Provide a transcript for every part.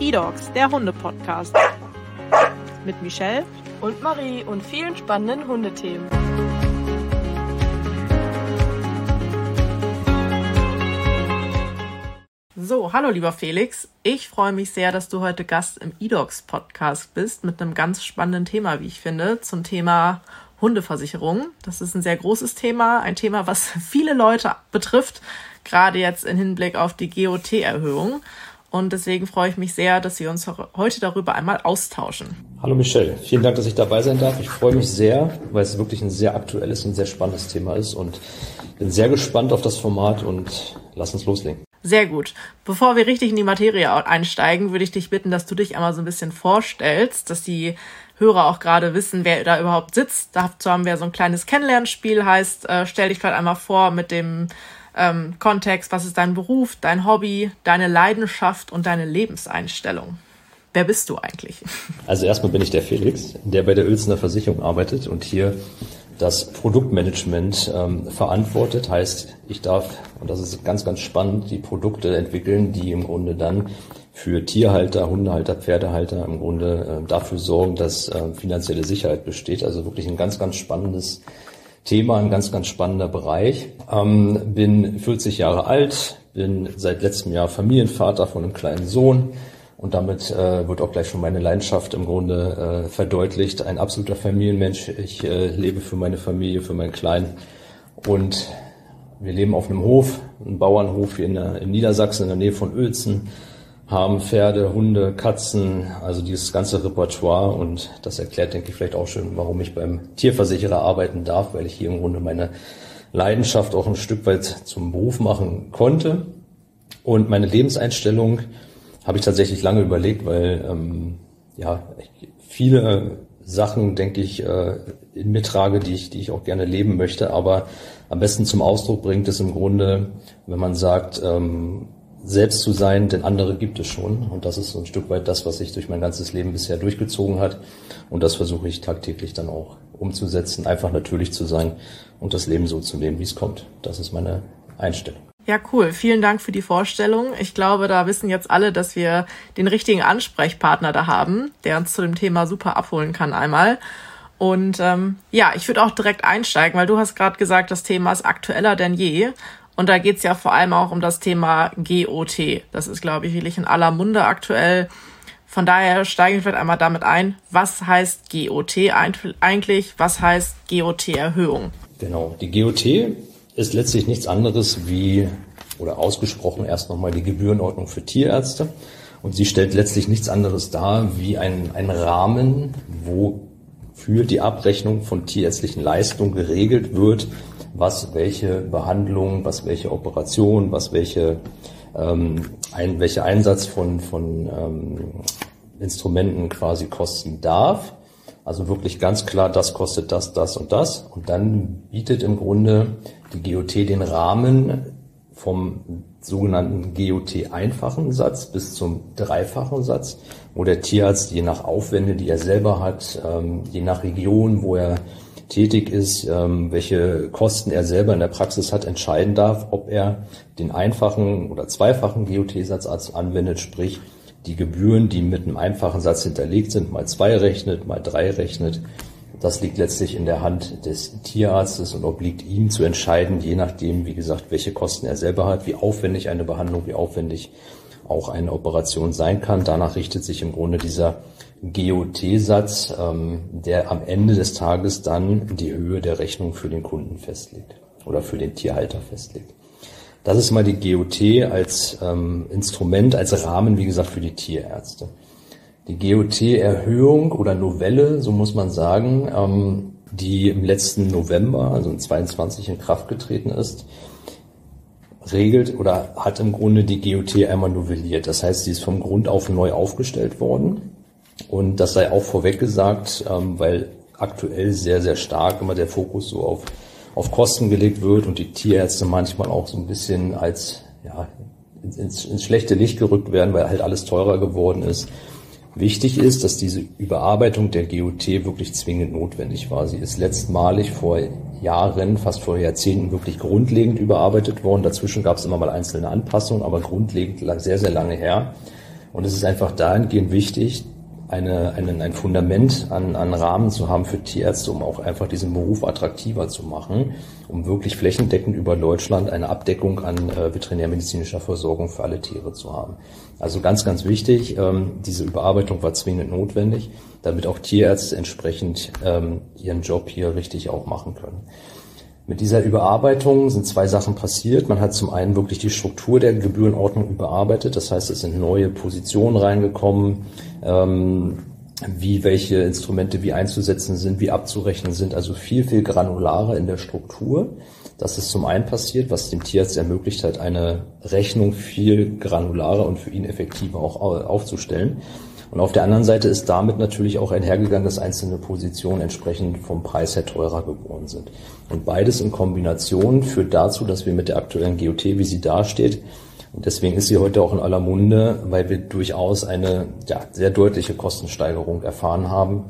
eDogs, der Hunde-Podcast. Mit Michelle und Marie und vielen spannenden Hundethemen. So, hallo lieber Felix. Ich freue mich sehr, dass du heute Gast im eDogs Podcast bist mit einem ganz spannenden Thema, wie ich finde, zum Thema Hundeversicherung. Das ist ein sehr großes Thema, ein Thema, was viele Leute betrifft, gerade jetzt im Hinblick auf die GOT-Erhöhung. Und deswegen freue ich mich sehr, dass wir uns heute darüber einmal austauschen. Hallo Michelle, vielen Dank, dass ich dabei sein darf. Ich freue mich sehr, weil es wirklich ein sehr aktuelles und sehr spannendes Thema ist und bin sehr gespannt auf das Format und lass uns loslegen. Sehr gut. Bevor wir richtig in die Materie einsteigen, würde ich dich bitten, dass du dich einmal so ein bisschen vorstellst, dass die Hörer auch gerade wissen, wer da überhaupt sitzt. Dazu haben wir so ein kleines Kennenlernspiel, heißt, stell dich vielleicht einmal vor mit dem Kontext, was ist dein Beruf, dein Hobby, deine Leidenschaft und deine Lebenseinstellung. Wer bist du eigentlich? Also erstmal bin ich der Felix, der bei der Uelzener Versicherung arbeitet und hier das Produktmanagement verantwortet. Heißt, ich darf, und das ist ganz, ganz spannend, die Produkte entwickeln, die im Grunde dann für Tierhalter, Hundehalter, Pferdehalter im Grunde dafür sorgen, dass finanzielle Sicherheit besteht. Also wirklich ein ganz, ganz spannendes Thema, ein ganz, ganz spannender Bereich. Bin 40 Jahre alt, bin seit letztem Jahr Familienvater von einem kleinen Sohn. Und damit wird auch gleich schon meine Leidenschaft im Grunde verdeutlicht. Ein absoluter Familienmensch. Ich lebe für meine Familie, für meinen Kleinen. Und wir leben auf einem Hof, einem Bauernhof hier in Niedersachsen in der Nähe von Uelzen. Haben Pferde, Hunde, Katzen, also dieses ganze Repertoire. Und das erklärt, denke ich, vielleicht auch schon, warum ich beim Tierversicherer arbeiten darf, weil ich hier im Grunde meine Leidenschaft auch ein Stück weit zum Beruf machen konnte. Und meine Lebenseinstellung habe ich tatsächlich lange überlegt, weil viele Sachen, denke ich, in mir trage, die ich auch gerne leben möchte. Aber am besten zum Ausdruck bringt es im Grunde, wenn man sagt, selbst zu sein, denn andere gibt es schon. Und das ist so ein Stück weit das, was sich durch mein ganzes Leben bisher durchgezogen hat. Und das versuche ich tagtäglich dann auch umzusetzen, einfach natürlich zu sein und das Leben so zu leben, wie es kommt. Das ist meine Einstellung. Ja, cool. Vielen Dank für die Vorstellung. Ich glaube, da wissen jetzt alle, dass wir den richtigen Ansprechpartner da haben, der uns zu dem Thema super abholen kann einmal. Und ich würde auch direkt einsteigen, weil du hast gerade gesagt, das Thema ist aktueller denn je. Und da geht's ja vor allem auch um das Thema GOT. Das ist, glaube ich, wirklich in aller Munde aktuell. Von daher steigen wir vielleicht einmal damit ein, was heißt GOT eigentlich? Was heißt GOT-Erhöhung? Genau, die GOT ist letztlich nichts anderes wie, oder ausgesprochen erst nochmal die Gebührenordnung für Tierärzte. Und sie stellt letztlich nichts anderes dar wie ein Rahmen, wo für die Abrechnung von tierärztlichen Leistungen geregelt wird, was welche Behandlung, was welche Operation, was welcher Einsatz von Instrumenten quasi kosten darf. Also wirklich ganz klar, das kostet das und das. Und dann bietet im Grunde die GOT den Rahmen vom sogenannten GOT-einfachen Satz bis zum dreifachen Satz, wo der Tierarzt je nach Aufwände, die er selber hat, je nach Region, wo er tätig ist, welche Kosten er selber in der Praxis hat, entscheiden darf, ob er den einfachen oder zweifachen GOT-Satz anwendet, sprich die Gebühren, die mit einem einfachen Satz hinterlegt sind, mal 2 rechnet, mal 3 rechnet. Das liegt letztlich in der Hand des Tierarztes und obliegt ihm zu entscheiden, je nachdem, wie gesagt, welche Kosten er selber hat, wie aufwendig eine Behandlung, wie aufwendig auch eine Operation sein kann. Danach richtet sich im Grunde dieser GOT-Satz, der am Ende des Tages dann die Höhe der Rechnung für den Kunden festlegt oder für den Tierhalter festlegt. Das ist mal die GOT als Instrument, als Rahmen, wie gesagt, für die Tierärzte. Die GOT-Erhöhung oder Novelle, so muss man sagen, die im letzten November, also in 22 in Kraft getreten ist, regelt oder hat im Grunde die GOT einmal novelliert. Das heißt, sie ist vom Grund auf neu aufgestellt worden. Und das sei auch vorweg gesagt, weil aktuell sehr, sehr stark immer der Fokus so auf Kosten gelegt wird und die Tierärzte manchmal auch so ein bisschen als ins schlechte Licht gerückt werden, weil halt alles teurer geworden ist. Wichtig ist, dass diese Überarbeitung der GOT wirklich zwingend notwendig war. Sie ist letztmalig vor Jahren, fast vor Jahrzehnten wirklich grundlegend überarbeitet worden. Dazwischen gab es immer mal einzelne Anpassungen, aber grundlegend sehr, sehr lange her. Und es ist einfach dahingehend wichtig, ein Fundament an Rahmen zu haben für Tierärzte, um auch einfach diesen Beruf attraktiver zu machen, um wirklich flächendeckend über Deutschland eine Abdeckung an veterinärmedizinischer Versorgung für alle Tiere zu haben. Also ganz, ganz wichtig, diese Überarbeitung war zwingend notwendig, damit auch Tierärzte entsprechend ihren Job hier richtig auch machen können. Mit dieser Überarbeitung sind zwei Sachen passiert. Man hat zum einen wirklich die Struktur der Gebührenordnung überarbeitet. Das heißt, es sind neue Positionen reingekommen, wie welche Instrumente wie einzusetzen sind, wie abzurechnen sind. Also viel, viel granularer in der Struktur. Das ist zum einen passiert, was dem Tierarzt ermöglicht hat, eine Rechnung viel granularer und für ihn effektiver auch aufzustellen. Und auf der anderen Seite ist damit natürlich auch einhergegangen, dass einzelne Positionen entsprechend vom Preis her teurer geworden sind. Und beides in Kombination führt dazu, dass wir mit der aktuellen GOT, wie sie dasteht, und deswegen ist sie heute auch in aller Munde, weil wir durchaus eine sehr deutliche Kostensteigerung erfahren haben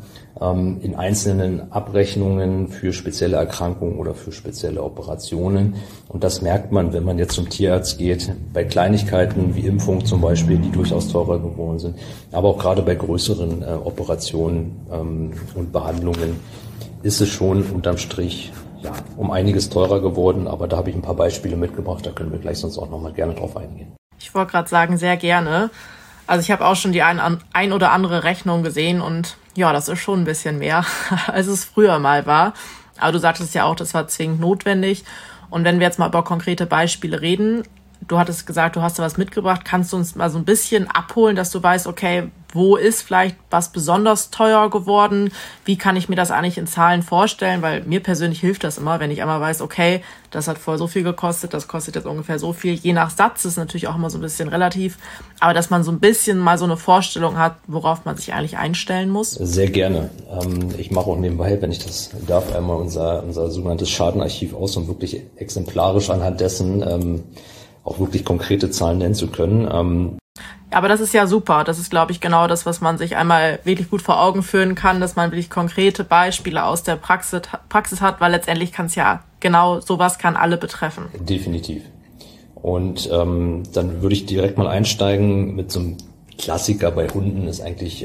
in einzelnen Abrechnungen für spezielle Erkrankungen oder für spezielle Operationen. Und das merkt man, wenn man jetzt zum Tierarzt geht, bei Kleinigkeiten wie Impfung zum Beispiel, die durchaus teurer geworden sind, aber auch gerade bei größeren Operationen und Behandlungen ist es schon unterm Strich um einiges teurer geworden, aber da habe ich ein paar Beispiele mitgebracht, da können wir gleich sonst auch nochmal gerne drauf eingehen. Ich wollte gerade sagen, sehr gerne. Also ich habe auch schon die ein oder andere Rechnung gesehen und ja, das ist schon ein bisschen mehr, als es früher mal war. Aber du sagtest ja auch, das war zwingend notwendig. Und wenn wir jetzt mal über konkrete Beispiele reden, du hattest gesagt, du hast da was mitgebracht, kannst du uns mal so ein bisschen abholen, dass du weißt, okay, wo ist vielleicht was besonders teuer geworden? Wie kann ich mir das eigentlich in Zahlen vorstellen? Weil mir persönlich hilft das immer, wenn ich einmal weiß, okay, das hat vorher so viel gekostet, das kostet jetzt ungefähr so viel. Je nach Satz ist natürlich auch immer so ein bisschen relativ. Aber dass man so ein bisschen mal so eine Vorstellung hat, worauf man sich eigentlich einstellen muss. Sehr gerne. Ich mache auch nebenbei, wenn ich das darf, einmal unser sogenanntes Schadenarchiv aus, um wirklich exemplarisch anhand dessen auch wirklich konkrete Zahlen nennen zu können. Aber das ist ja super. Das ist, glaube ich, genau das, was man sich einmal wirklich gut vor Augen führen kann, dass man wirklich konkrete Beispiele aus der Praxis hat, weil letztendlich kann es ja genau sowas kann alle betreffen. Definitiv. Und dann würde ich direkt mal einsteigen mit so einem Klassiker bei Hunden, ist eigentlich,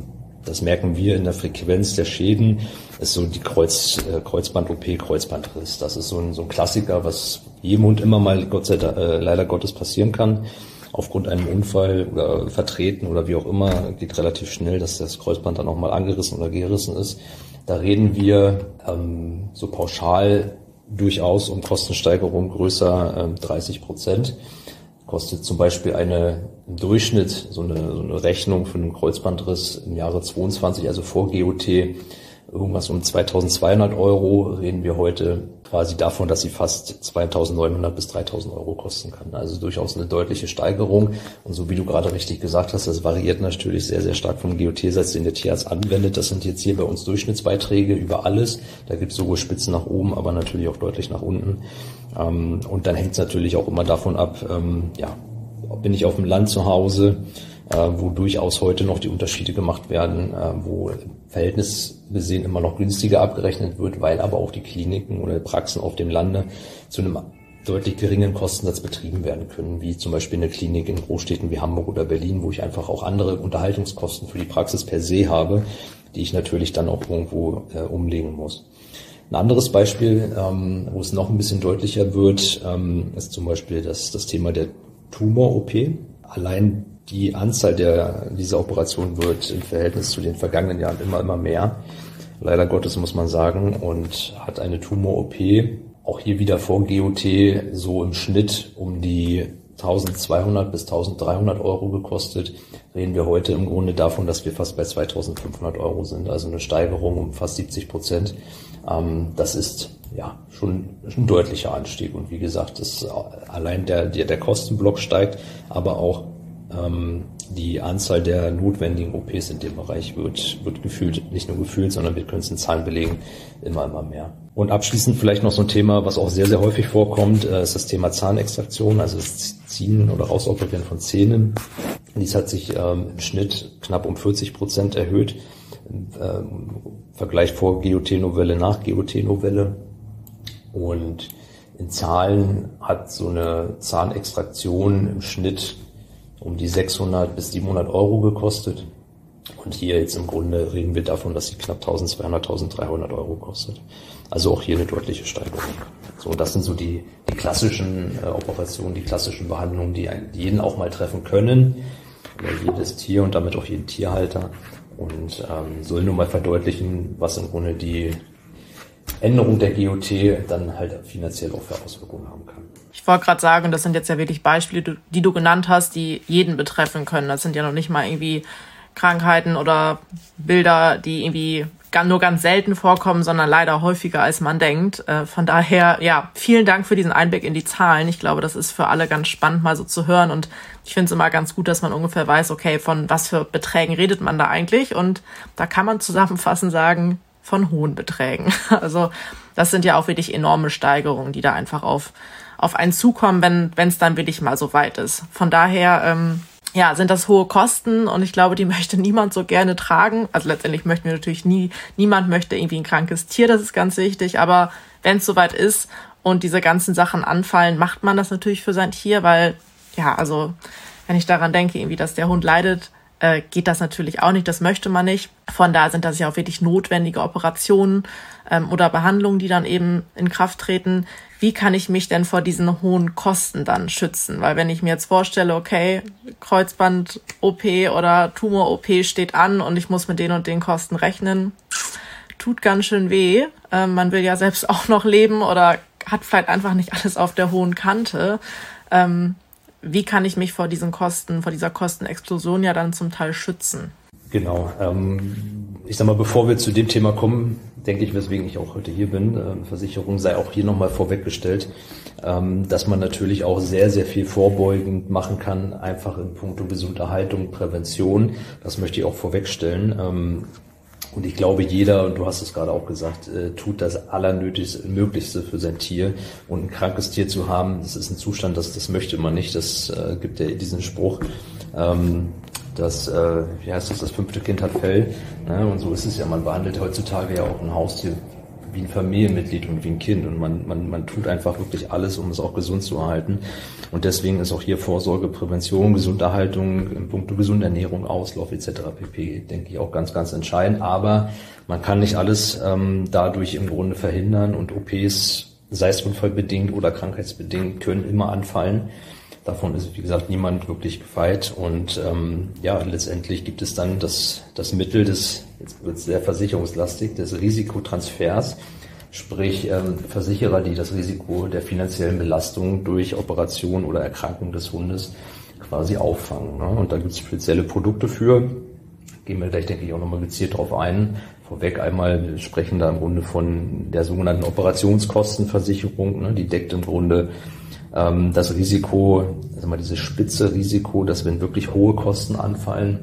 das merken wir in der Frequenz der Schäden, ist so die Kreuzband-OP, Kreuzbandriss. Das ist so ein Klassiker, was jedem Hund immer mal leider Gottes passieren kann. Aufgrund einem Unfall oder Vertreten oder wie auch immer, geht relativ schnell, dass das Kreuzband dann auch mal angerissen oder gerissen ist. Da reden wir so pauschal durchaus um Kostensteigerung größer 30%. Kostet zum Beispiel im Durchschnitt so eine Rechnung für einen Kreuzbandriss im Jahre 22, also vor GOT, irgendwas um 2.200 €. Reden wir heute quasi davon, dass sie fast 2.900 bis 3.000 € kosten kann. Also durchaus eine deutliche Steigerung. Und so wie du gerade richtig gesagt hast, das variiert natürlich sehr, sehr stark vom GOT-Satz, den der Tierarzt anwendet. Das sind jetzt hier bei uns Durchschnittsbeiträge über alles. Da gibt es sowohl Spitzen nach oben, aber natürlich auch deutlich nach unten. Und dann hängt es natürlich auch immer davon ab, bin ich auf dem Land zu Hause, wo durchaus heute noch die Unterschiede gemacht werden, wo Verhältnis gesehen immer noch günstiger abgerechnet wird, weil aber auch die Kliniken oder Praxen auf dem Lande zu einem deutlich geringen Kostensatz betrieben werden können, wie zum Beispiel eine Klinik in Großstädten wie Hamburg oder Berlin, wo ich einfach auch andere Unterhaltungskosten für die Praxis per se habe, die ich natürlich dann auch irgendwo umlegen muss. Ein anderes Beispiel, wo es noch ein bisschen deutlicher wird, ist zum Beispiel das Thema der Tumor-OP. Allein die Anzahl dieser Operationen wird im Verhältnis zu den vergangenen Jahren immer mehr. Leider Gottes muss man sagen. Und hat eine Tumor-OP auch hier wieder vor GOT so im Schnitt um die 1.200 bis 1.300 € gekostet. Reden wir heute im Grunde davon, dass wir fast bei 2.500 € sind. Also eine Steigerung um fast 70%. Das ist schon ein deutlicher Anstieg. Und wie gesagt, allein der Kostenblock steigt, aber auch die Anzahl der notwendigen OPs in dem Bereich wird gefühlt, nicht nur gefühlt, sondern wir können es in Zahlen belegen, immer mehr. Und abschließend vielleicht noch so ein Thema, was auch sehr, sehr häufig vorkommt, ist das Thema Zahnextraktion, also das Ziehen oder Rausoperieren von Zähnen. Dies hat sich im Schnitt knapp um 40% erhöht, im Vergleich vor GOT-Novelle, nach GOT-Novelle. Und in Zahlen hat so eine Zahnextraktion im Schnitt um die 600 bis 700 Euro gekostet. Und hier jetzt im Grunde reden wir davon, dass sie knapp 1.200, 1.300 Euro kostet. Also auch hier eine deutliche Steigerung. So, das sind so die klassischen Operationen, die klassischen Behandlungen, die jeden auch mal treffen können. Oder jedes Tier und damit auch jeden Tierhalter. Und soll nur mal verdeutlichen, was im Grunde die Änderung der GOT dann halt finanziell auch für Auswirkungen haben kann. Ich wollte gerade sagen, das sind jetzt ja wirklich Beispiele, die du genannt hast, die jeden betreffen können. Das sind ja noch nicht mal irgendwie Krankheiten oder Bilder, die irgendwie nur ganz selten vorkommen, sondern leider häufiger, als man denkt. Von daher, ja, vielen Dank für diesen Einblick in die Zahlen. Ich glaube, das ist für alle ganz spannend, mal so zu hören. Und ich finde es immer ganz gut, dass man ungefähr weiß, okay, von was für Beträgen redet man da eigentlich? Und da kann man zusammenfassend sagen, von hohen Beträgen. Also das sind ja auch wirklich enorme Steigerungen, die da einfach auf einen zukommen, wenn es dann wirklich mal so weit ist. Von daher, ja, sind das hohe Kosten und ich glaube, die möchte niemand so gerne tragen. Also letztendlich möchten wir natürlich niemand möchte irgendwie ein krankes Tier, das ist ganz wichtig. Aber wenn es soweit ist und diese ganzen Sachen anfallen, macht man das natürlich für sein Tier, weil, ja, also wenn ich daran denke, irgendwie, dass der Hund leidet, geht das natürlich auch nicht, das möchte man nicht. Von daher sind das ja auch wirklich notwendige Operationen oder Behandlungen, die dann eben in Kraft treten. Wie kann ich mich denn vor diesen hohen Kosten dann schützen? Weil wenn ich mir jetzt vorstelle, okay, Kreuzband-OP oder Tumor-OP steht an und ich muss mit den und den Kosten rechnen, tut ganz schön weh. Man will ja selbst auch noch leben oder hat vielleicht einfach nicht alles auf der hohen Kante. Wie kann ich mich vor diesen Kosten, vor dieser Kostenexplosion ja dann zum Teil schützen? Genau. Ich sag mal, bevor wir zu dem Thema kommen, denke ich, weswegen ich auch heute hier bin, Versicherung sei auch hier nochmal vorweggestellt, dass man natürlich auch sehr, sehr viel vorbeugend machen kann, einfach in puncto Gesunderhaltung, Prävention. Das möchte ich auch vorwegstellen. Und ich glaube, jeder, und du hast es gerade auch gesagt, tut das Allernötigste für sein Tier. Und ein krankes Tier zu haben, das ist ein Zustand, das möchte man nicht. Das gibt ja diesen Spruch, wie heißt das 5. Kind hat Fell. Ne? Und so ist es ja. Man behandelt heutzutage ja auch ein Haustier wie ein Familienmitglied und wie ein Kind. Und man tut einfach wirklich alles, um es auch gesund zu erhalten. Und deswegen ist auch hier Vorsorge, Prävention, Gesunderhaltung, in puncto gesunde Ernährung, Auslauf etc. pp. Denke ich auch ganz, ganz entscheidend. Aber man kann nicht alles dadurch im Grunde verhindern und OPs, sei es unfallbedingt oder krankheitsbedingt, können immer anfallen. Davon ist, wie gesagt, niemand wirklich gefeit. Und ja, letztendlich gibt es dann das Mittel des, jetzt wird es sehr versicherungslastig, des Risikotransfers. Sprich, Versicherer, die das Risiko der finanziellen Belastung durch Operation oder Erkrankung des Hundes quasi auffangen. Ne? Und da gibt es spezielle Produkte für. Gehen wir gleich, denke ich, auch nochmal gezielt drauf ein. Vorweg einmal, wir sprechen da im Grunde von der sogenannten Operationskostenversicherung. Ne? Die deckt im Grunde das Risiko, also mal dieses spitze Risiko, dass wenn wirklich hohe Kosten anfallen,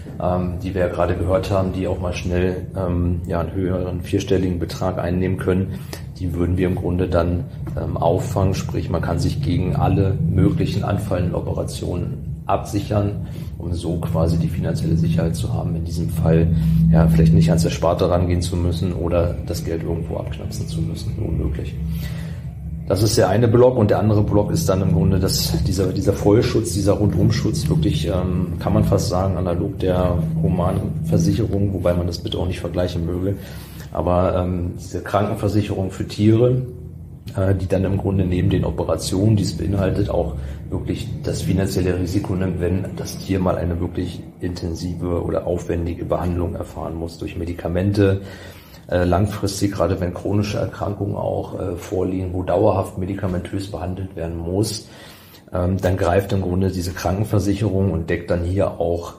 die wir ja gerade gehört haben, die auch mal schnell einen höheren vierstelligen Betrag einnehmen können, die würden wir im Grunde dann auffangen. Sprich, man kann sich gegen alle möglichen anfallenden Operationen absichern, um so quasi die finanzielle Sicherheit zu haben, in diesem Fall ja vielleicht nicht ans Ersparte rangehen zu müssen oder das Geld irgendwo abknapsen zu müssen, unmöglich. Das ist der eine Block und der andere Block ist dann im Grunde dieser Vollschutz, dieser Rundumschutz, wirklich, kann man fast sagen, analog der Humanversicherung, wobei man das bitte auch nicht vergleichen möge, aber diese Krankenversicherung für Tiere, die dann im Grunde neben den Operationen, die es beinhaltet, auch wirklich das finanzielle Risiko nimmt, wenn das Tier mal eine wirklich intensive oder aufwendige Behandlung erfahren muss durch Medikamente, langfristig, gerade wenn chronische Erkrankungen auch vorliegen, wo dauerhaft medikamentös behandelt werden muss, dann greift im Grunde diese Krankenversicherung und deckt dann hier auch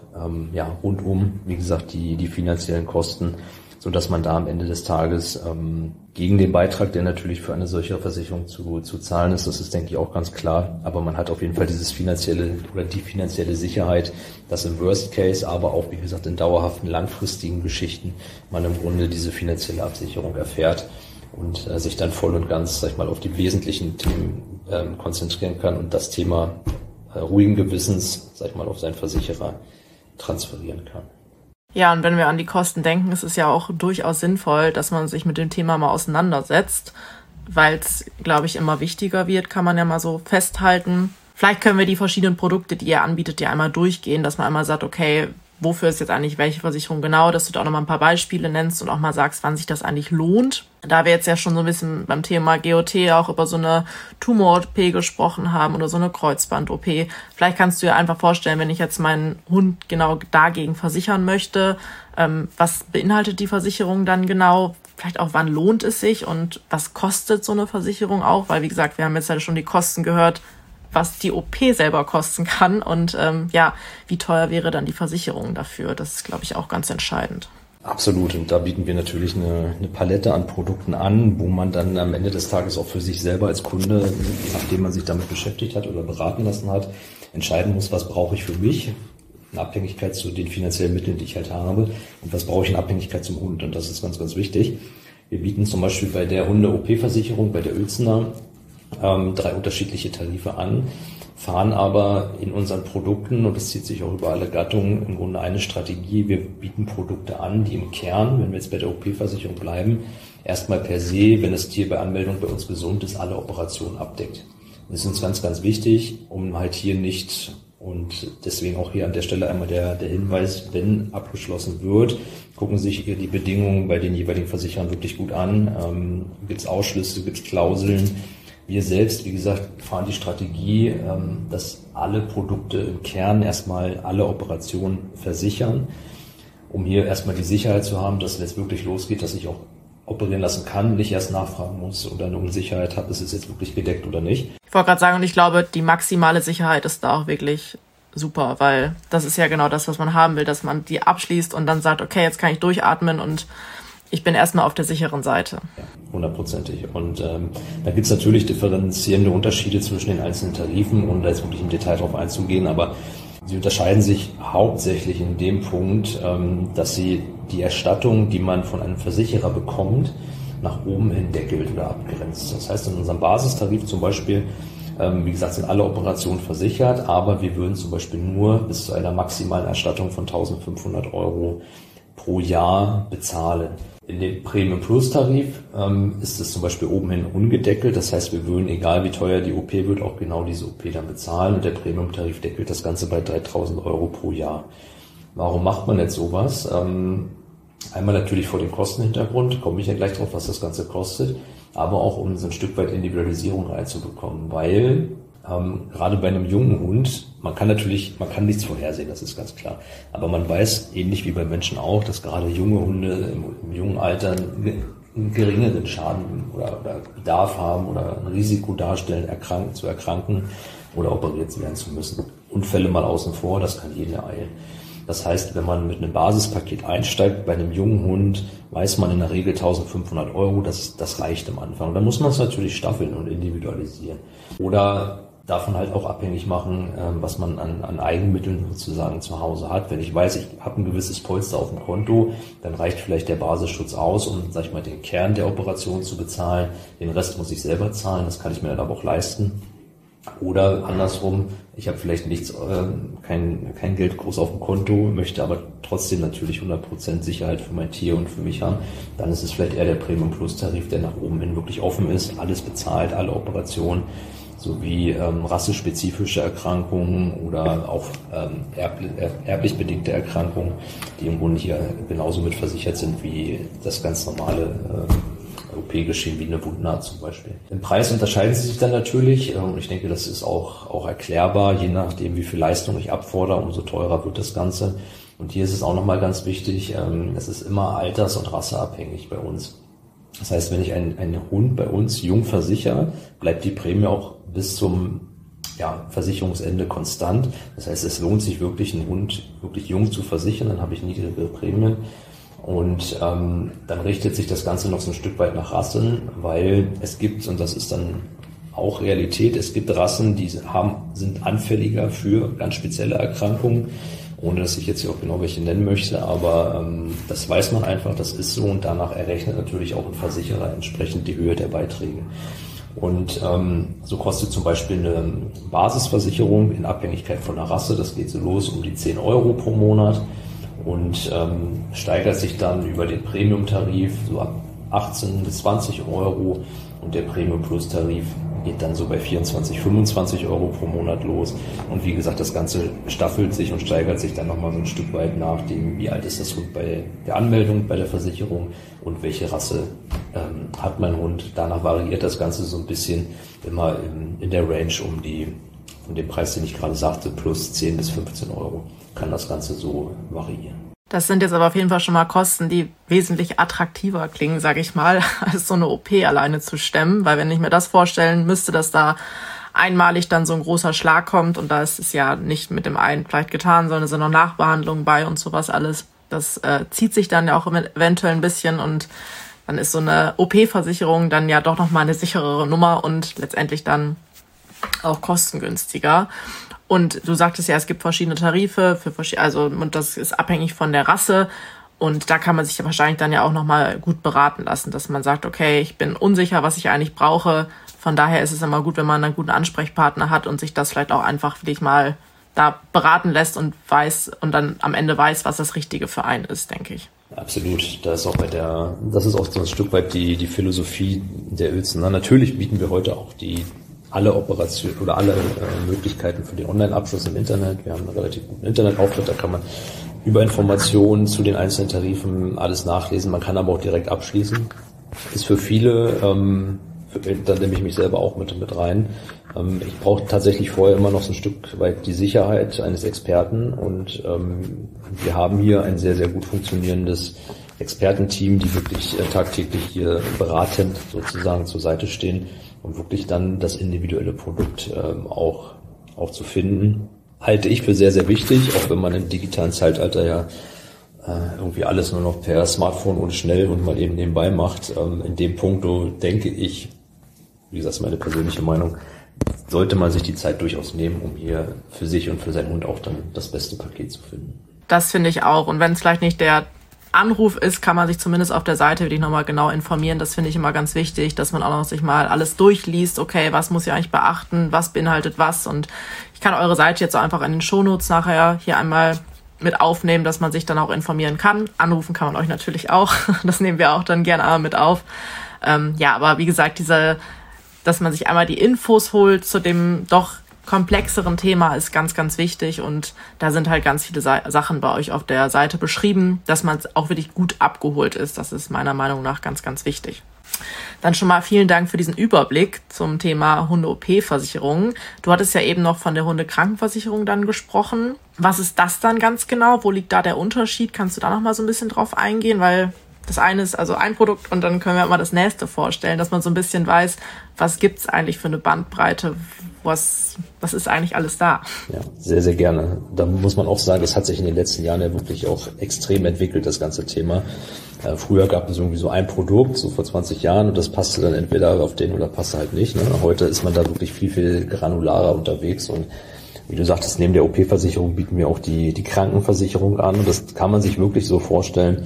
rundum, wie gesagt, die finanziellen Kosten, so dass man da am Ende des Tages gegen den Beitrag, der natürlich für eine solche Versicherung zu zahlen ist, das ist, denke ich, auch ganz klar, aber man hat auf jeden Fall dieses finanzielle oder die finanzielle Sicherheit, dass im Worst Case, aber auch, wie gesagt, in dauerhaften, langfristigen Geschichten man im Grunde diese finanzielle Absicherung erfährt und sich dann voll und ganz, sag ich mal, auf die wesentlichen Themen konzentrieren kann und das Thema ruhigen Gewissens, sag ich mal, auf seinen Versicherer transferieren kann. Ja, und wenn wir an die Kosten denken, ist es ja auch durchaus sinnvoll, dass man sich mit dem Thema mal auseinandersetzt, weil es, glaube ich, immer wichtiger wird, kann man ja mal so festhalten. Vielleicht können wir die verschiedenen Produkte, die ihr anbietet, ja einmal durchgehen, dass man einmal sagt, okay, wofür ist jetzt eigentlich welche Versicherung genau, dass du da auch nochmal ein paar Beispiele nennst und auch mal sagst, wann sich das eigentlich lohnt. Da wir jetzt ja schon so ein bisschen beim Thema GOT auch über so eine Tumor-OP gesprochen haben oder so eine Kreuzband-OP, vielleicht kannst du dir einfach vorstellen, wenn ich jetzt meinen Hund genau dagegen versichern möchte, was beinhaltet die Versicherung dann genau? Vielleicht auch, wann lohnt es sich und was kostet so eine Versicherung auch? Weil, wie gesagt, wir haben jetzt ja schon die Kosten gehört, was die OP selber kosten kann und wie teuer wäre dann die Versicherung dafür. Das ist, glaube ich, auch ganz entscheidend. Absolut. Und da bieten wir natürlich eine Palette an Produkten an, wo man dann am Ende des Tages auch für sich selber als Kunde, nachdem man sich damit beschäftigt hat oder beraten lassen hat, entscheiden muss, was brauche ich für mich in Abhängigkeit zu den finanziellen Mitteln, die ich halt habe, und was brauche ich in Abhängigkeit zum Hund. Und das ist ganz, ganz wichtig. Wir bieten zum Beispiel bei der Hunde-OP-Versicherung, bei der Uelzener, 3 unterschiedliche Tarife an, fahren aber in unseren Produkten, und das zieht sich auch über alle Gattungen, im Grunde eine Strategie. Wir bieten Produkte an, die im Kern, wenn wir jetzt bei der OP-Versicherung bleiben, erstmal per se, wenn das Tier bei Anmeldung bei uns gesund ist, alle Operationen abdeckt. Das ist uns ganz, ganz wichtig, um halt hier nicht, und deswegen auch hier an der Stelle einmal der Hinweis, wenn abgeschlossen wird, gucken sich die Bedingungen bei den jeweiligen Versicherern wirklich gut an. Gibt es Ausschlüsse, gibt es Klauseln? Wir selbst, wie gesagt, fahren die Strategie, dass alle Produkte im Kern erstmal alle Operationen versichern, um hier erstmal die Sicherheit zu haben, dass wenn es wirklich losgeht, dass ich auch operieren lassen kann, nicht erst nachfragen muss oder eine Unsicherheit habe, ist es jetzt wirklich gedeckt oder nicht. Ich wollte gerade sagen, und ich glaube, die maximale Sicherheit ist da auch wirklich super, weil das ist ja genau das, was man haben will, dass man die abschließt und dann sagt, okay, jetzt kann ich durchatmen und ich bin erstmal auf der sicheren Seite. Ja, 100%. Und da gibt es natürlich differenzierende Unterschiede zwischen den einzelnen Tarifen, ohne da jetzt wirklich im Detail drauf einzugehen, aber sie unterscheiden sich hauptsächlich in dem Punkt, dass sie die Erstattung, die man von einem Versicherer bekommt, nach oben hin deckelt oder abgrenzt. Das heißt, in unserem Basistarif zum Beispiel, wie gesagt, sind alle Operationen versichert, aber wir würden zum Beispiel nur bis zu einer maximalen Erstattung von 1.500 € pro Jahr bezahlen. In dem Premium Plus Tarif ist es zum Beispiel oben hin ungedeckelt. Das heißt, wir würden, egal wie teuer die OP wird, auch genau diese OP dann bezahlen. Und der Premium Tarif deckelt das Ganze bei 3.000 € pro Jahr. Warum macht man jetzt sowas? Einmal natürlich vor dem Kostenhintergrund, komme ich ja gleich drauf, was das Ganze kostet, aber auch um so ein Stück weit Individualisierung reinzubekommen, weil gerade bei einem jungen Hund, man kann nichts vorhersehen, das ist ganz klar. Aber man weiß, ähnlich wie bei Menschen auch, dass gerade junge Hunde im jungen Alter einen geringeren Schaden oder Bedarf haben oder ein Risiko darstellen, zu erkranken oder operiert werden zu müssen. Unfälle mal außen vor, das kann jeden ereilen. Das heißt, wenn man mit einem Basispaket einsteigt, bei einem jungen Hund, weiß man in der Regel 1.500 €, das reicht am Anfang. Dann muss man es natürlich staffeln und individualisieren. Oder davon halt auch abhängig machen, was man an Eigenmitteln sozusagen zu Hause hat. Wenn ich weiß, ich habe ein gewisses Polster auf dem Konto, dann reicht vielleicht der Basisschutz aus, um, sag ich mal, den Kern der Operation zu bezahlen. Den Rest muss ich selber zahlen, das kann ich mir dann aber auch leisten. Oder andersrum, ich habe vielleicht kein Geld groß auf dem Konto, möchte aber trotzdem natürlich 100% Sicherheit für mein Tier und für mich haben. Dann ist es vielleicht eher der Premium Plus Tarif, der nach oben hin wirklich offen ist, alles bezahlt, alle Operationen, sowie rassespezifische Erkrankungen oder auch erblich bedingte Erkrankungen, die im Grunde hier genauso mit versichert sind wie das ganz normale OP-Geschehen wie eine Wundnaht zum Beispiel. Im Preis unterscheiden sie sich dann natürlich und ich denke, das ist auch erklärbar, je nachdem wie viel Leistung ich abfordere, umso teurer wird das Ganze. Und hier ist es auch nochmal ganz wichtig, es ist immer alters- und rasseabhängig bei uns. Das heißt, wenn ich einen Hund bei uns jung versichere, bleibt die Prämie auch bis zum Versicherungsende konstant. Das heißt, es lohnt sich wirklich, einen Hund wirklich jung zu versichern, dann habe ich niedrigere Prämien. Und dann richtet sich das Ganze noch so ein Stück weit nach Rassen, weil es gibt, und das ist dann auch Realität, es gibt Rassen, die sind anfälliger für ganz spezielle Erkrankungen, ohne dass ich jetzt hier auch genau welche nennen möchte, aber das weiß man einfach, das ist so und danach errechnet natürlich auch ein Versicherer entsprechend die Höhe der Beiträge. Und so kostet zum Beispiel eine Basisversicherung in Abhängigkeit von der Rasse, das geht so los um die 10 € pro Monat und steigert sich dann über den Premium-Tarif so ab 18 bis 20 € und der Premium-Plus-Tarif geht dann so bei 24, 25 Euro pro Monat los. Und wie gesagt, das Ganze staffelt sich und steigert sich dann nochmal so ein Stück weit nach dem, wie alt ist das Hund bei der Anmeldung, bei der Versicherung und welche Rasse hat mein Hund. Danach variiert das Ganze so ein bisschen immer in der Range um den Preis, den ich gerade sagte, plus 10 bis 15 Euro kann das Ganze so variieren. Das sind jetzt aber auf jeden Fall schon mal Kosten, die wesentlich attraktiver klingen, sage ich mal, als so eine OP alleine zu stemmen. Weil wenn ich mir das vorstellen müsste, dass da einmalig dann so ein großer Schlag kommt und da ist es ja nicht mit dem einen vielleicht getan, sondern es sind noch Nachbehandlungen bei und sowas alles. Das zieht sich dann ja auch eventuell ein bisschen und dann ist so eine OP-Versicherung dann ja doch nochmal eine sicherere Nummer und letztendlich dann auch kostengünstiger. Und du sagtest ja, es gibt verschiedene Tarife und das ist abhängig von der Rasse. Und da kann man sich ja wahrscheinlich dann ja auch nochmal gut beraten lassen, dass man sagt, okay, ich bin unsicher, was ich eigentlich brauche. Von daher ist es immer gut, wenn man einen guten Ansprechpartner hat und sich das vielleicht auch einfach wirklich mal da beraten lässt und weiß und dann am Ende weiß, was das Richtige für einen ist, denke ich. Absolut. Das ist auch so ein Stück weit die Philosophie der Uelzen. Natürlich bieten wir heute auch alle Operationen oder alle Möglichkeiten für den Online-Abschluss im Internet. Wir haben einen relativ guten Internetauftritt, da kann man über Informationen zu den einzelnen Tarifen alles nachlesen. Man kann aber auch direkt abschließen. Ist für viele, da nehme ich mich selber auch mit rein. Ich brauche tatsächlich vorher immer noch so ein Stück weit die Sicherheit eines Experten und wir haben hier ein sehr, sehr gut funktionierendes Expertenteam, die wirklich tagtäglich hier beratend sozusagen zur Seite stehen, um wirklich dann das individuelle Produkt auch zu finden. Halte ich für sehr, sehr wichtig, auch wenn man im digitalen Zeitalter ja irgendwie alles nur noch per Smartphone und schnell und mal eben nebenbei macht. In dem Punkt denke ich, wie gesagt, meine persönliche Meinung, sollte man sich die Zeit durchaus nehmen, um hier für sich und für seinen Hund auch dann das beste Paket zu finden. Das finde ich auch. Und wenn es vielleicht nicht der Anruf ist, kann man sich zumindest auf der Seite wirklich nochmal genau informieren. Das finde ich immer ganz wichtig, dass man auch noch sich mal alles durchliest. Okay, was muss ich eigentlich beachten? Was beinhaltet was? Und ich kann eure Seite jetzt auch einfach in den Shownotes nachher hier einmal mit aufnehmen, dass man sich dann auch informieren kann. Anrufen kann man euch natürlich auch. Das nehmen wir auch dann gerne mit auf. Aber wie gesagt, dass man sich einmal die Infos holt zu dem doch komplexeren Thema ist ganz, ganz wichtig und da sind halt ganz viele Sachen bei euch auf der Seite beschrieben, dass man auch wirklich gut abgeholt ist. Das ist meiner Meinung nach ganz, ganz wichtig. Dann schon mal vielen Dank für diesen Überblick zum Thema Hunde-OP-Versicherung. Du hattest ja eben noch von der Hundekrankenversicherung dann gesprochen. Was ist das dann ganz genau? Wo liegt da der Unterschied? Kannst du da noch mal so ein bisschen drauf eingehen? Weil das eine ist also ein Produkt und dann können wir mal das nächste vorstellen, dass man so ein bisschen weiß, was gibt's eigentlich für eine Bandbreite, was ist eigentlich alles da? Ja, sehr, sehr gerne. Da muss man auch sagen, das hat sich in den letzten Jahren ja wirklich auch extrem entwickelt, das ganze Thema. Früher gab es irgendwie so ein Produkt, so vor 20 Jahren, und das passte dann entweder auf den oder passte halt nicht. Ne? Heute ist man da wirklich viel, viel granularer unterwegs und wie du sagtest, neben der OP-Versicherung bieten wir auch die Krankenversicherung an und das kann man sich wirklich so vorstellen,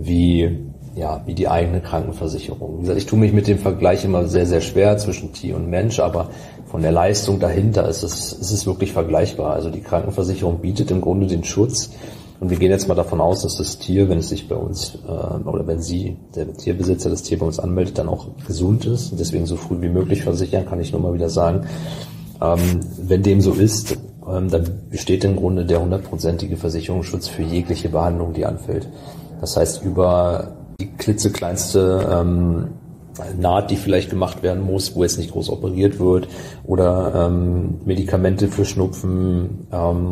wie die eigene Krankenversicherung. Wie gesagt, ich tue mich mit dem Vergleich immer sehr, sehr schwer zwischen Tier und Mensch, aber von der Leistung dahinter ist es wirklich vergleichbar. Also die Krankenversicherung bietet im Grunde den Schutz und wir gehen jetzt mal davon aus, dass das Tier, wenn es sich bei uns oder wenn der Tierbesitzer, das Tier bei uns anmeldet, dann auch gesund ist und deswegen so früh wie möglich versichern, kann ich nur mal wieder sagen. Wenn dem so ist, dann besteht im Grunde der 100%ige Versicherungsschutz für jegliche Behandlung, die anfällt. Das heißt, über die klitzekleinste Naht, die vielleicht gemacht werden muss, wo jetzt nicht groß operiert wird, oder Medikamente für Schnupfen,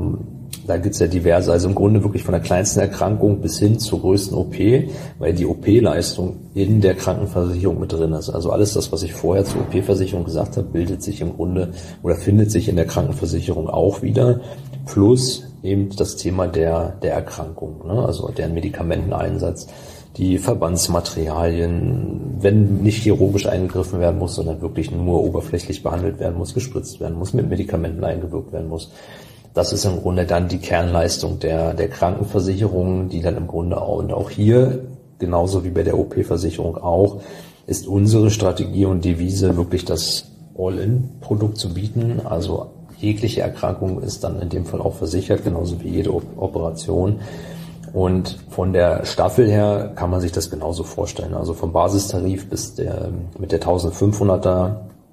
da gibt's ja diverse, also im Grunde wirklich von der kleinsten Erkrankung bis hin zur größten OP, weil die OP-Leistung in der Krankenversicherung mit drin ist. Also alles das, was ich vorher zur OP-Versicherung gesagt habe, bildet sich im Grunde oder findet sich in der Krankenversicherung auch wieder, plus eben das Thema der Erkrankung, ne? Also deren Medikamenteneinsatz, die Verbandsmaterialien, wenn nicht chirurgisch eingegriffen werden muss, sondern wirklich nur oberflächlich behandelt werden muss, gespritzt werden muss, mit Medikamenten eingewirkt werden muss. Das ist im Grunde dann die Kernleistung der Krankenversicherung, die dann im Grunde auch hier, genauso wie bei der OP-Versicherung auch, ist unsere Strategie und Devise wirklich das All-in-Produkt zu bieten. Also jegliche Erkrankung ist dann in dem Fall auch versichert, genauso wie jede Operation. Und von der Staffel her kann man sich das genauso vorstellen. Also vom Basistarif bis mit der 1500er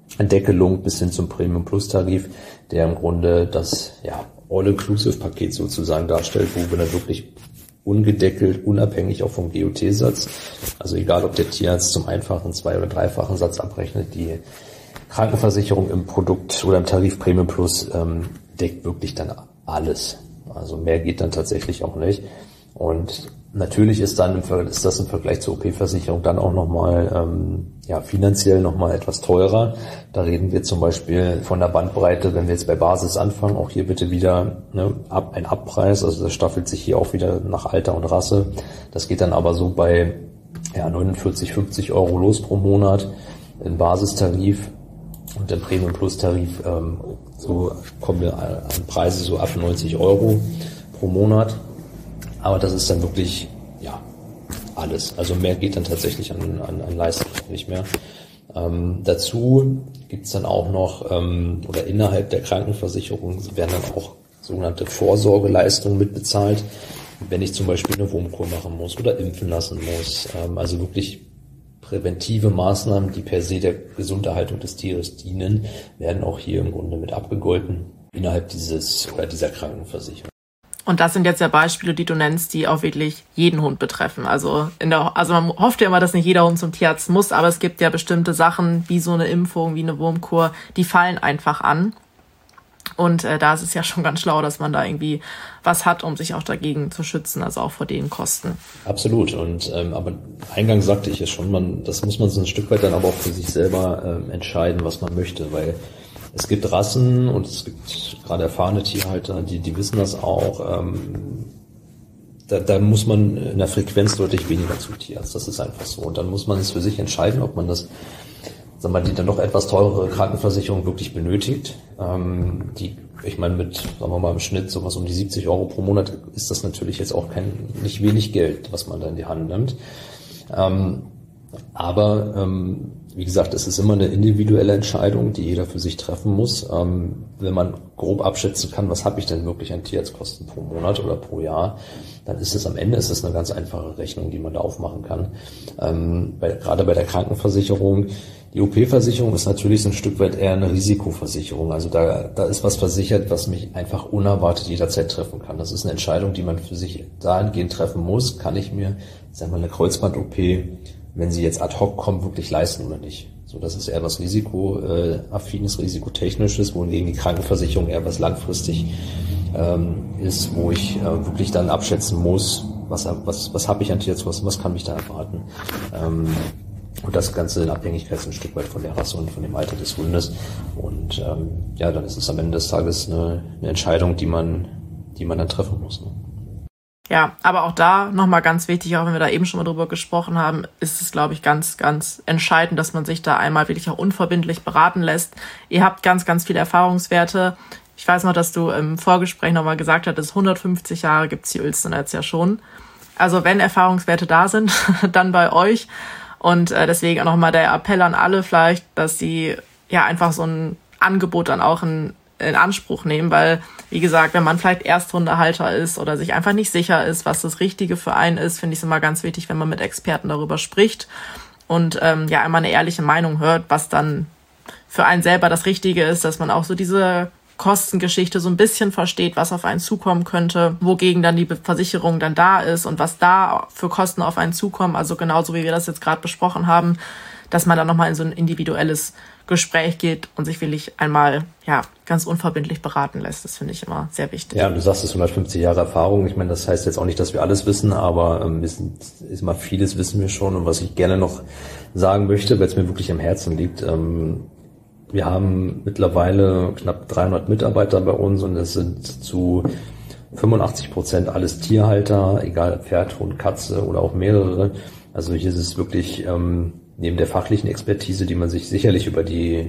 Deckelung bis hin zum Premium-Plus-Tarif, der im Grunde das All-Inclusive-Paket sozusagen darstellt, wo wir dann wirklich ungedeckelt, unabhängig auch vom GOT-Satz, also egal ob der Tierarzt zum einfachen, zwei- oder dreifachen Satz abrechnet, die Krankenversicherung im Produkt oder im Tarif Premium Plus deckt wirklich dann alles. Also mehr geht dann tatsächlich auch nicht. Und natürlich ist das im Vergleich zur OP-Versicherung dann auch nochmal finanziell nochmal etwas teurer. Da reden wir zum Beispiel von der Bandbreite, wenn wir jetzt bei Basis anfangen, auch hier bitte wieder ein Abpreis, also das staffelt sich hier auch wieder nach Alter und Rasse. Das geht dann aber so bei 49, 50 Euro los pro Monat im Basistarif. Und im Premium Plus Tarif so kommen wir an Preise so ab 90 Euro pro Monat. Aber das ist dann wirklich alles. Also mehr geht dann tatsächlich an Leistung nicht mehr. Dazu gibt's dann auch noch oder innerhalb der Krankenversicherung werden dann auch sogenannte Vorsorgeleistungen mitbezahlt, wenn ich zum Beispiel eine Wurmkur machen muss oder impfen lassen muss. Also wirklich präventive Maßnahmen, die per se der Gesunderhaltung des Tieres dienen, werden auch hier im Grunde mit abgegolten innerhalb dieser Krankenversicherung. Und das sind jetzt ja Beispiele, die du nennst, die auch wirklich jeden Hund betreffen. Also man hofft ja immer, dass nicht jeder Hund zum Tierarzt muss, aber es gibt ja bestimmte Sachen, wie so eine Impfung, wie eine Wurmkur, die fallen einfach an. Und da ist es ja schon ganz schlau, dass man da irgendwie was hat, um sich auch dagegen zu schützen, also auch vor den Kosten. Absolut. Und aber eingangs sagte ich ja schon, das muss man so ein Stück weit dann aber auch für sich selber entscheiden, was man möchte, weil es gibt Rassen und es gibt gerade erfahrene Tierhalter, die wissen das auch. Da muss man in der Frequenz deutlich weniger zum Tierarzt. Das ist einfach so. Und dann muss man es für sich entscheiden, ob man das, die dann doch etwas teurere Krankenversicherung wirklich benötigt. Ich meine, im Schnitt sowas um die 70 Euro pro Monat ist das natürlich jetzt auch nicht wenig Geld, was man da in die Hand nimmt. Aber wie gesagt, es ist immer eine individuelle Entscheidung, die jeder für sich treffen muss. Wenn man grob abschätzen kann, was habe ich denn wirklich an Tierarztkosten pro Monat oder pro Jahr, dann ist es am Ende eine ganz einfache Rechnung, die man da aufmachen kann. Gerade bei der Krankenversicherung, die OP-Versicherung ist natürlich so ein Stück weit eher eine Risikoversicherung. Also da ist was versichert, was mich einfach unerwartet jederzeit treffen kann. Das ist eine Entscheidung, die man für sich dahingehend treffen muss. Kann ich mir, eine Kreuzband-OP, wenn sie jetzt ad hoc kommt, wirklich leisten oder nicht? So, das ist eher was risikoaffines, risikotechnisches, wohingegen die Krankenversicherung eher was langfristig ist, wo ich wirklich dann abschätzen muss, was habe ich an Tierzulassung, was kann mich da erwarten. Und das Ganze in Abhängigkeit ein Stück weit von der Rasse und von dem Alter des Hundes. Und dann ist es am Ende des Tages eine Entscheidung, die man dann treffen muss. Ne? Ja, aber auch da nochmal ganz wichtig, auch wenn wir da eben schon mal drüber gesprochen haben, ist es, glaube ich, ganz, ganz entscheidend, dass man sich da einmal wirklich auch unverbindlich beraten lässt. Ihr habt ganz, ganz viele Erfahrungswerte. Ich weiß noch, dass du im Vorgespräch nochmal gesagt hattest, 150 Jahre gibt's die Uelzen jetzt ja schon. Also wenn Erfahrungswerte da sind, dann bei euch. Und deswegen auch nochmal der Appell an alle vielleicht, dass sie einfach so ein Angebot dann auch in Anspruch nehmen, weil, wie gesagt, wenn man vielleicht Ersthundehalter ist oder sich einfach nicht sicher ist, was das Richtige für einen ist, finde ich es immer ganz wichtig, wenn man mit Experten darüber spricht und einmal eine ehrliche Meinung hört, was dann für einen selber das Richtige ist, dass man auch so diese Kostengeschichte so ein bisschen versteht, was auf einen zukommen könnte, wogegen dann die Versicherung dann da ist und was da für Kosten auf einen zukommen. Also genauso wie wir das jetzt gerade besprochen haben, dass man dann nochmal in so ein individuelles Gespräch geht und sich wirklich einmal ganz unverbindlich beraten lässt. Das finde ich immer sehr wichtig. Ja, du sagst es 150 Jahre Erfahrung. Ich meine, das heißt jetzt auch nicht, dass wir alles wissen, aber vieles wissen wir schon. Und was ich gerne noch sagen möchte, weil es mir wirklich am Herzen liegt, wir haben mittlerweile knapp 300 Mitarbeiter bei uns und es sind zu 85% alles Tierhalter, egal Pferd, Hund, Katze oder auch mehrere. Also hier ist es wirklich neben der fachlichen Expertise, die man sich sicherlich über die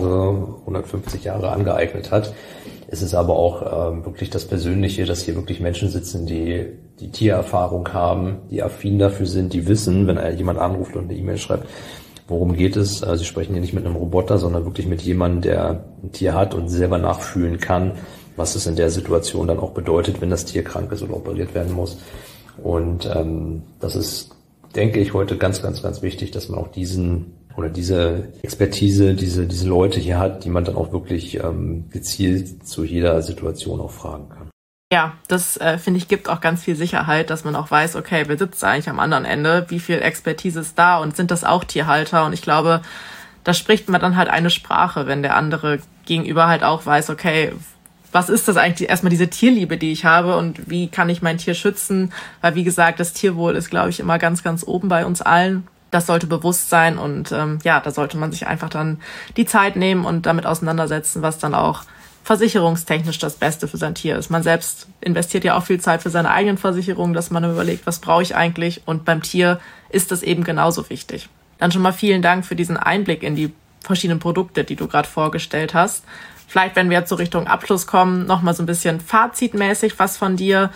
150 Jahre angeeignet hat, ist es aber auch wirklich das Persönliche, dass hier wirklich Menschen sitzen, die Tiererfahrung haben, die affin dafür sind, die wissen, wenn jemand anruft und eine E-Mail schreibt, worum geht es. Sie sprechen hier nicht mit einem Roboter, sondern wirklich mit jemandem, der ein Tier hat und selber nachfühlen kann, was es in der Situation dann auch bedeutet, wenn das Tier krank ist oder operiert werden muss. Und das ist, denke ich, heute ganz, ganz, ganz wichtig, dass man auch diesen oder diese Expertise, diese Leute hier hat, die man dann auch wirklich gezielt zu jeder Situation auch fragen kann. Ja, das finde ich gibt auch ganz viel Sicherheit, dass man auch weiß, okay, wer sitzt da eigentlich am anderen Ende, wie viel Expertise ist da und sind das auch Tierhalter? Und ich glaube, da spricht man dann halt eine Sprache, wenn der andere gegenüber halt auch weiß, okay, was ist das eigentlich, erstmal diese Tierliebe, die ich habe und wie kann ich mein Tier schützen? Weil wie gesagt, das Tierwohl ist, glaube ich, immer ganz, ganz oben bei uns allen. Das sollte bewusst sein und da sollte man sich einfach dann die Zeit nehmen und damit auseinandersetzen, was dann auch versicherungstechnisch das Beste für sein Tier ist. Man selbst investiert ja auch viel Zeit für seine eigenen Versicherungen, dass man überlegt, was brauche ich eigentlich? Und beim Tier ist das eben genauso wichtig. Dann schon mal vielen Dank für diesen Einblick in die verschiedenen Produkte, die du gerade vorgestellt hast. Vielleicht, wenn wir jetzt so Richtung Abschluss kommen, nochmal so ein bisschen fazitmäßig was von dir.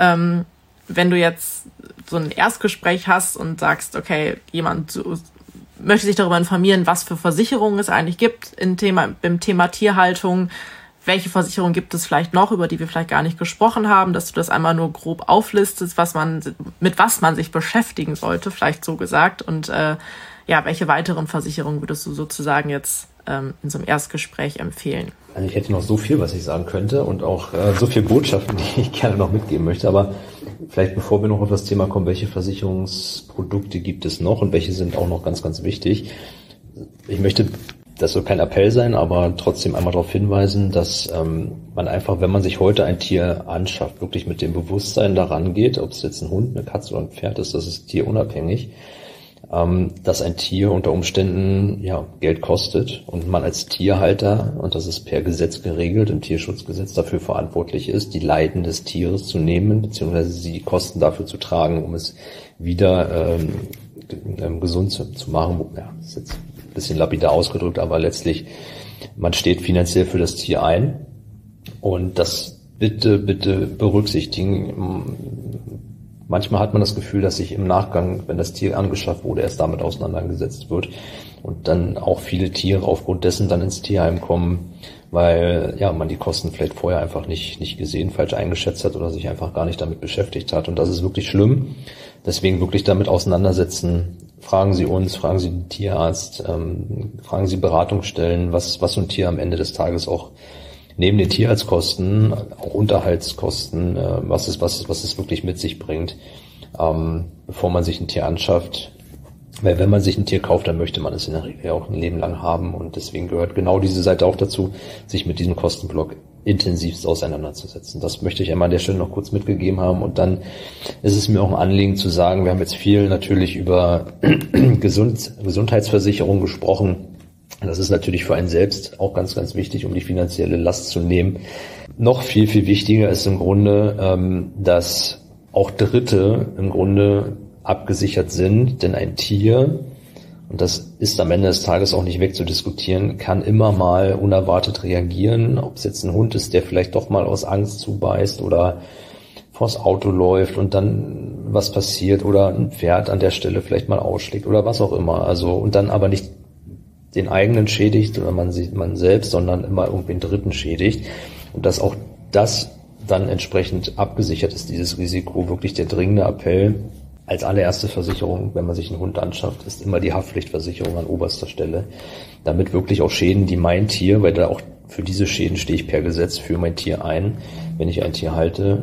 Wenn du jetzt so ein Erstgespräch hast und sagst, okay, jemand möchte sich darüber informieren, was für Versicherungen es eigentlich gibt im Thema Tierhaltung. Welche Versicherungen gibt es vielleicht noch, über die wir vielleicht gar nicht gesprochen haben, dass du das einmal nur grob auflistest, mit was man sich beschäftigen sollte, vielleicht so gesagt. Und welche weiteren Versicherungen würdest du sozusagen jetzt in so einem Erstgespräch empfehlen? Also ich hätte noch so viel, was ich sagen könnte und auch so viele Botschaften, die ich gerne noch mitgeben möchte. Aber vielleicht bevor wir noch auf das Thema kommen, welche Versicherungsprodukte gibt es noch und welche sind auch noch ganz, ganz wichtig. Ich möchte, das soll kein Appell sein, aber trotzdem einmal darauf hinweisen, dass man einfach, wenn man sich heute ein Tier anschafft, wirklich mit dem Bewusstsein daran geht, ob es jetzt ein Hund, eine Katze oder ein Pferd ist, das ist tierunabhängig, dass ein Tier unter Umständen Geld kostet und man als Tierhalter, und das ist per Gesetz geregelt, im Tierschutzgesetz dafür verantwortlich ist, die Leiden des Tieres zu nehmen, beziehungsweise die Kosten dafür zu tragen, um es wieder gesund zu machen. Ja, das ist jetzt ein bisschen lapidar ausgedrückt, aber letztlich, man steht finanziell für das Tier ein und das bitte berücksichtigen. Manchmal hat man das Gefühl, dass sich im Nachgang, wenn das Tier angeschafft wurde, erst damit auseinandergesetzt wird und dann auch viele Tiere aufgrund dessen dann ins Tierheim kommen, weil man die Kosten vielleicht vorher einfach nicht gesehen, falsch eingeschätzt hat oder sich einfach gar nicht damit beschäftigt hat. Und das ist wirklich schlimm. Deswegen wirklich damit auseinandersetzen. Fragen Sie uns, fragen Sie den Tierarzt, fragen Sie Beratungsstellen, was so ein Tier am Ende des Tages auch neben den Tierarztkosten, auch Unterhaltskosten, was es wirklich mit sich bringt, bevor man sich ein Tier anschafft. Weil wenn man sich ein Tier kauft, dann möchte man es in der Regel auch ein Leben lang haben und deswegen gehört genau diese Seite auch dazu, sich mit diesem Kostenblock intensivst auseinanderzusetzen. Das möchte ich einmal an der Stelle noch kurz mitgegeben haben und dann ist es mir auch ein Anliegen zu sagen, wir haben jetzt viel natürlich über Gesundheitsversicherung gesprochen. Das ist natürlich für einen selbst auch ganz, ganz wichtig, um die finanzielle Last zu nehmen. Noch viel, viel wichtiger ist im Grunde, dass auch Dritte im Grunde abgesichert sind, denn ein Tier, und das ist am Ende des Tages auch nicht wegzudiskutieren, kann immer mal unerwartet reagieren, ob es jetzt ein Hund ist, der vielleicht doch mal aus Angst zubeißt oder vors Auto läuft und dann was passiert oder ein Pferd an der Stelle vielleicht mal ausschlägt oder was auch immer. Also und dann aber nicht den eigenen schädigt oder man selbst, sondern immer irgendwen Dritten schädigt. Und dass auch das dann entsprechend abgesichert ist, dieses Risiko. Wirklich der dringende Appell als allererste Versicherung, wenn man sich einen Hund anschafft, ist immer die Haftpflichtversicherung an oberster Stelle. Damit wirklich auch Schäden, die mein Tier, weil da auch für diese Schäden stehe ich per Gesetz für mein Tier ein, wenn ich ein Tier halte,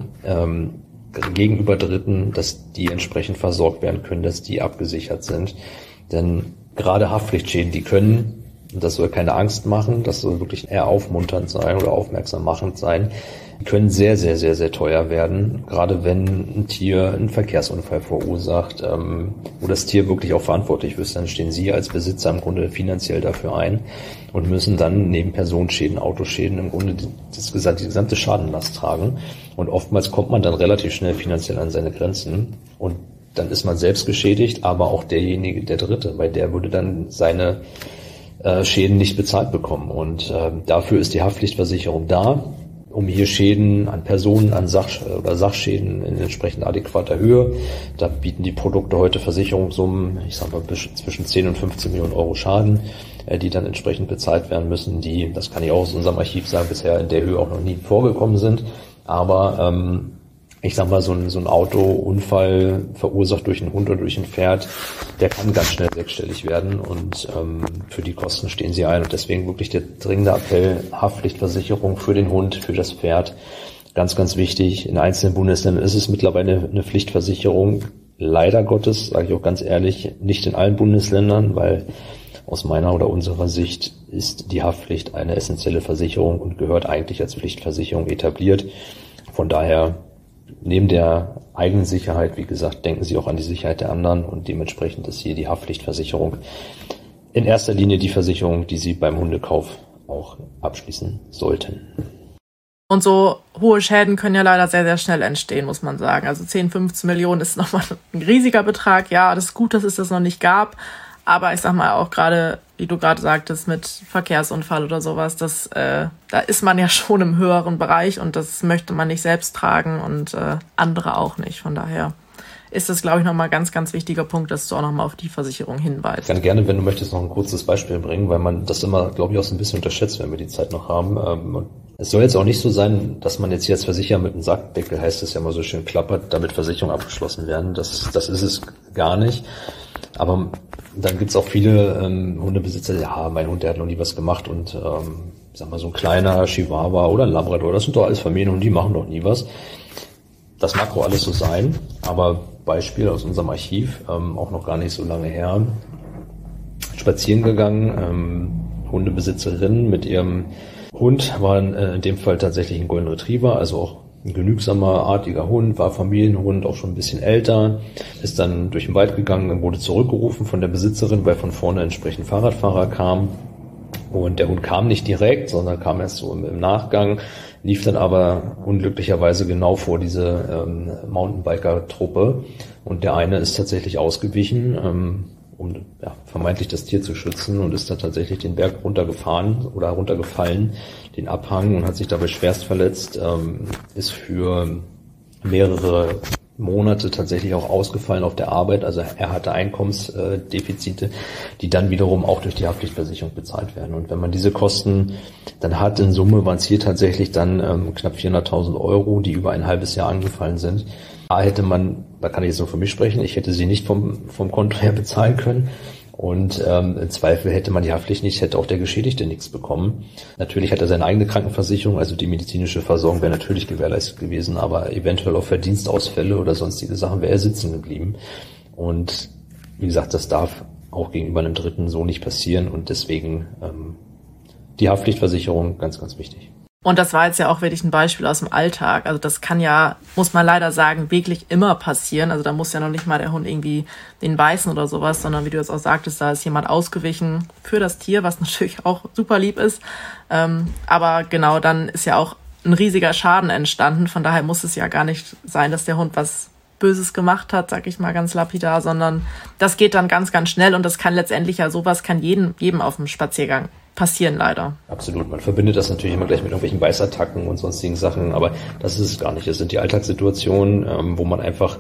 gegenüber Dritten, dass die entsprechend versorgt werden können, dass die abgesichert sind. Denn gerade Haftpflichtschäden, die können, und das soll keine Angst machen, das soll wirklich eher aufmunternd sein oder aufmerksam machend sein, die können sehr, sehr, sehr, sehr teuer werden, gerade wenn ein Tier einen Verkehrsunfall verursacht, wo das Tier wirklich auch verantwortlich ist, dann stehen Sie als Besitzer im Grunde finanziell dafür ein und müssen dann neben Personenschäden, Autoschäden im Grunde die gesamte Schadenlast tragen. Und oftmals kommt man dann relativ schnell finanziell an seine Grenzen und dann ist man selbst geschädigt, aber auch derjenige, der Dritte, weil der würde dann seine Schäden nicht bezahlt bekommen. Und dafür ist die Haftpflichtversicherung da, um hier Schäden an Personen, an Sachschäden in entsprechend adäquater Höhe. Da bieten die Produkte heute Versicherungssummen, ich sage mal zwischen 10 und 15 Millionen Euro Schaden, die dann entsprechend bezahlt werden müssen, die, das kann ich auch aus unserem Archiv sagen, bisher in der Höhe auch noch nie vorgekommen sind. Aber ich sag mal, so ein Autounfall verursacht durch einen Hund oder durch ein Pferd, der kann ganz schnell sechsstellig werden und für die Kosten stehen sie ein. Und deswegen wirklich der dringende Appell, Haftpflichtversicherung für den Hund, für das Pferd, ganz, ganz wichtig. In einzelnen Bundesländern ist es mittlerweile eine Pflichtversicherung. Leider Gottes, sage ich auch ganz ehrlich, nicht in allen Bundesländern, weil aus meiner oder unserer Sicht ist die Haftpflicht eine essentielle Versicherung und gehört eigentlich als Pflichtversicherung etabliert. Von daher, neben der eigenen Sicherheit, wie gesagt, denken Sie auch an die Sicherheit der anderen und dementsprechend ist hier die Haftpflichtversicherung in erster Linie die Versicherung, die Sie beim Hundekauf auch abschließen sollten. Und so hohe Schäden können ja leider sehr, sehr schnell entstehen, muss man sagen. Also 10, 15 Millionen ist nochmal ein riesiger Betrag. Ja, das ist gut, dass es das noch nicht gab. Aber ich sag mal auch gerade, wie du gerade sagtest, mit Verkehrsunfall oder sowas, da ist man ja schon im höheren Bereich und das möchte man nicht selbst tragen und andere auch nicht. Von daher ist das, glaube ich, nochmal ein ganz, ganz wichtiger Punkt, dass du auch nochmal auf die Versicherung hinweist. Ganz gerne, wenn du möchtest, noch ein kurzes Beispiel bringen, weil man das immer, glaube ich, auch so ein bisschen unterschätzt, wenn wir die Zeit noch haben. Es soll jetzt auch nicht so sein, dass man jetzt hier als Versicherer mit einem Sackdeckel, heißt es ja mal so schön, klappert, damit Versicherungen abgeschlossen werden. Das ist es gar nicht. Aber dann gibt's auch viele Hundebesitzer, ja, mein Hund, der hat noch nie was gemacht und sag mal, so ein kleiner Chihuahua oder ein Labrador, das sind doch alles Familienhunde, die machen doch nie was. Das mag wohl alles so sein, aber Beispiel aus unserem Archiv, auch noch gar nicht so lange her, spazieren gegangen, Hundebesitzerin mit ihrem Hund, war in dem Fall tatsächlich ein Golden Retriever, also auch ein genügsamer, artiger Hund, war Familienhund, auch schon ein bisschen älter, ist dann durch den Wald gegangen und wurde zurückgerufen von der Besitzerin, weil von vorne entsprechend Fahrradfahrer kam. Und der Hund kam nicht direkt, sondern kam erst so im Nachgang, lief dann aber unglücklicherweise genau vor diese Mountainbiker-Truppe. Und der eine ist tatsächlich ausgewichen, um vermeintlich das Tier zu schützen und ist da tatsächlich den Berg runtergefahren oder runtergefallen, den Abhang und hat sich dabei schwerst verletzt, ist für mehrere Monate tatsächlich auch ausgefallen auf der Arbeit. Also er hatte Einkommensdefizite, die dann wiederum auch durch die Haftpflichtversicherung bezahlt werden. Und wenn man diese Kosten dann hat, in Summe waren es hier tatsächlich dann knapp 400.000 Euro, die über ein halbes Jahr angefallen sind. Da kann ich jetzt nur für mich sprechen, ich hätte sie nicht vom Konto her bezahlen können. Und im Zweifel hätte man die Haftpflicht nicht, hätte auch der Geschädigte nichts bekommen. Natürlich hat er seine eigene Krankenversicherung, also die medizinische Versorgung wäre natürlich gewährleistet gewesen, aber eventuell auf Verdienstausfälle oder sonstige Sachen wäre er sitzen geblieben. Und wie gesagt, das darf auch gegenüber einem Dritten so nicht passieren und deswegen die Haftpflichtversicherung ganz, ganz wichtig. Und das war jetzt ja auch wirklich ein Beispiel aus dem Alltag. Also das kann ja, muss man leider sagen, wirklich immer passieren. Also da muss ja noch nicht mal der Hund irgendwie den beißen oder sowas, sondern wie du jetzt auch sagtest, da ist jemand ausgewichen für das Tier, was natürlich auch super lieb ist. Aber genau, dann ist ja auch ein riesiger Schaden entstanden. Von daher muss es ja gar nicht sein, dass der Hund was Böses gemacht hat, sag ich mal ganz lapidar, sondern das geht dann ganz, ganz schnell und das kann letztendlich ja sowas kann jedem auf dem Spaziergang passieren, leider. Absolut. Man verbindet das natürlich immer gleich mit irgendwelchen Beißattacken und sonstigen Sachen, aber das ist es gar nicht. Es sind die Alltagssituationen, wo man einfach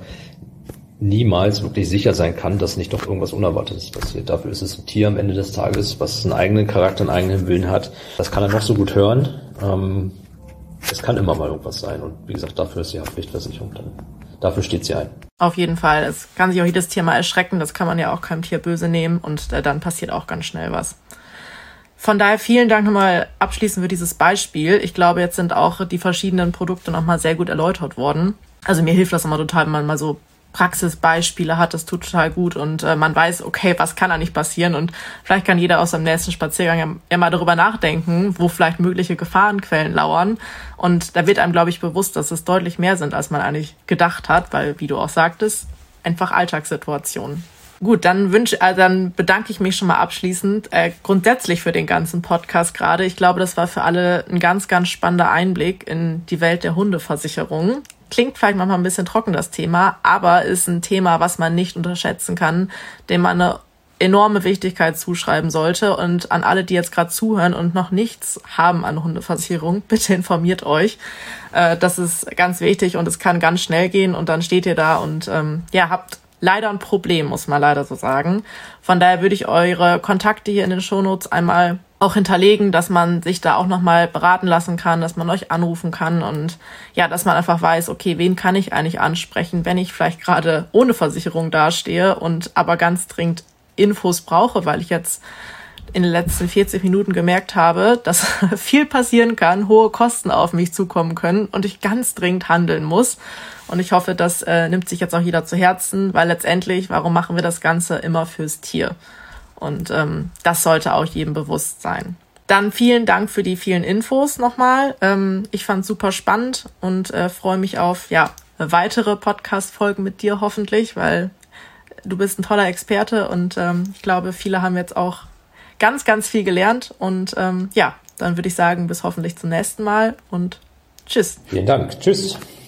niemals wirklich sicher sein kann, dass nicht doch irgendwas Unerwartetes passiert. Dafür ist es ein Tier am Ende des Tages, was einen eigenen Charakter, einen eigenen Willen hat. Das kann er noch so gut hören. Es kann immer mal irgendwas sein und wie gesagt, dafür ist die Haftpflichtversicherung dann. Dafür steht sie ein. Auf jeden Fall. Es kann sich auch jedes Tier mal erschrecken. Das kann man ja auch keinem Tier böse nehmen und dann passiert auch ganz schnell was. Von daher vielen Dank nochmal abschließend für dieses Beispiel. Ich glaube, jetzt sind auch die verschiedenen Produkte nochmal sehr gut erläutert worden. Also mir hilft das immer total, wenn man mal so Praxisbeispiele hat, das tut total gut und man weiß, okay, was kann da nicht passieren und vielleicht kann jeder aus seinem nächsten Spaziergang ja mal darüber nachdenken, wo vielleicht mögliche Gefahrenquellen lauern und da wird einem, glaube ich, bewusst, dass es deutlich mehr sind, als man eigentlich gedacht hat, weil, wie du auch sagtest, einfach Alltagssituationen. Gut, dann bedanke ich mich schon mal abschließend grundsätzlich für den ganzen Podcast gerade. Ich glaube, das war für alle ein ganz, ganz spannender Einblick in die Welt der Hundeversicherung. Klingt vielleicht manchmal ein bisschen trocken, das Thema, aber ist ein Thema, was man nicht unterschätzen kann, dem man eine enorme Wichtigkeit zuschreiben sollte. Und an alle, die jetzt gerade zuhören und noch nichts haben an Hundeversicherung, bitte informiert euch. Das ist ganz wichtig und es kann ganz schnell gehen und dann steht ihr da und habt leider ein Problem, muss man leider so sagen. Von daher würde ich eure Kontakte hier in den Shownotes einmal auch hinterlegen, dass man sich da auch nochmal beraten lassen kann, dass man euch anrufen kann und ja, dass man einfach weiß, okay, wen kann ich eigentlich ansprechen, wenn ich vielleicht gerade ohne Versicherung dastehe und aber ganz dringend Infos brauche, weil ich jetzt in den letzten 40 Minuten gemerkt habe, dass viel passieren kann, hohe Kosten auf mich zukommen können und ich ganz dringend handeln muss. Und ich hoffe, das nimmt sich jetzt auch jeder zu Herzen, weil letztendlich, warum machen wir das Ganze immer fürs Tier? Und das sollte auch jedem bewusst sein. Dann vielen Dank für die vielen Infos nochmal. Ich fand es super spannend und freue mich auf weitere Podcast-Folgen mit dir hoffentlich, weil du bist ein toller Experte und ich glaube, viele haben jetzt auch ganz, ganz viel gelernt. Und dann würde ich sagen, bis hoffentlich zum nächsten Mal und tschüss. Vielen Dank. Tschüss.